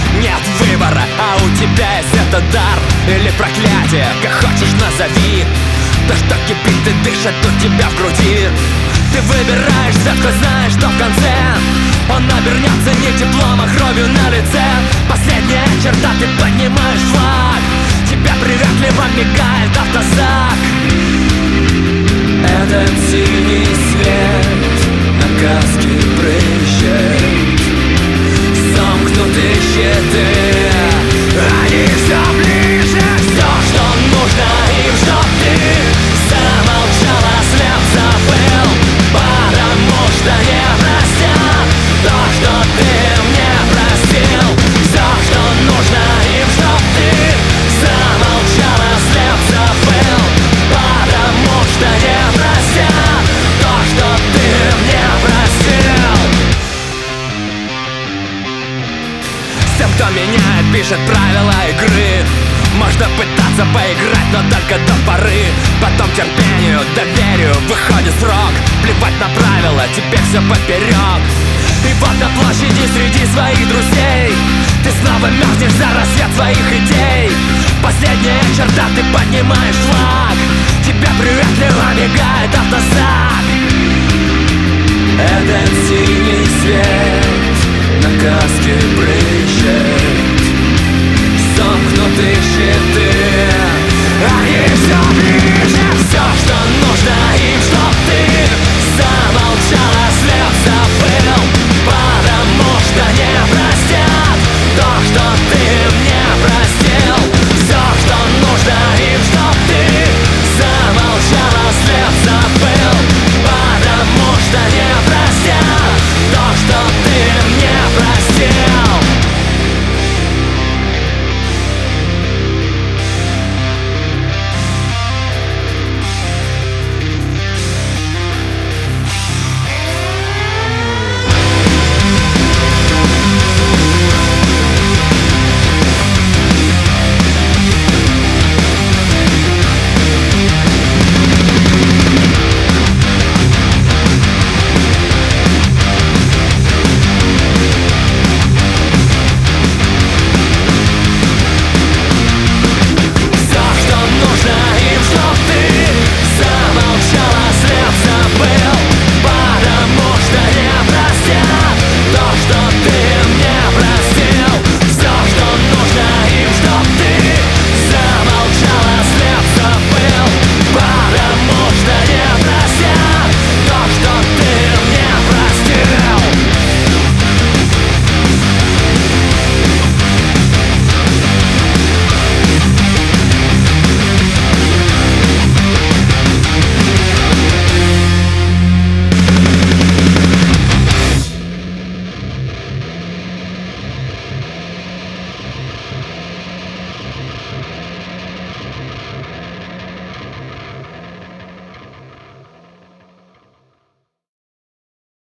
Нет выбора, а у тебя есть этот дар или проклятие, как хочешь назови. То, что кипит и дышит у тебя в груди. Ты выбираешь свет, хоть знаешь, что в конце он обернется не теплом, а кровью на лице. Последняя черта, ты поднимаешь флаг, тебя приветливо мигает автозак. Этот синий свет на каске прыщет, сомкнутые щиты, они все ближе. Все, что нужно им, чтоб ты замолчала, слеп забыл, потому что не простят то, что ты мне простил. Все, что нужно им, чтоб ты замолчала, слеп забыл, потому что не простят то, что ты мне простил. С тем, кто меняет, пишет правила игры, можно пытаться поиграть, но только до поры. Потом терпению, доверию выходит срок. Плевать на правила, теперь все поперек. И вот на площади среди своих друзей ты снова мерзнешь за рассвет своих идей. Последняя черта, ты поднимаешь флаг, тебя приветливо мигает автозак. Этот синий свет на каске брызг,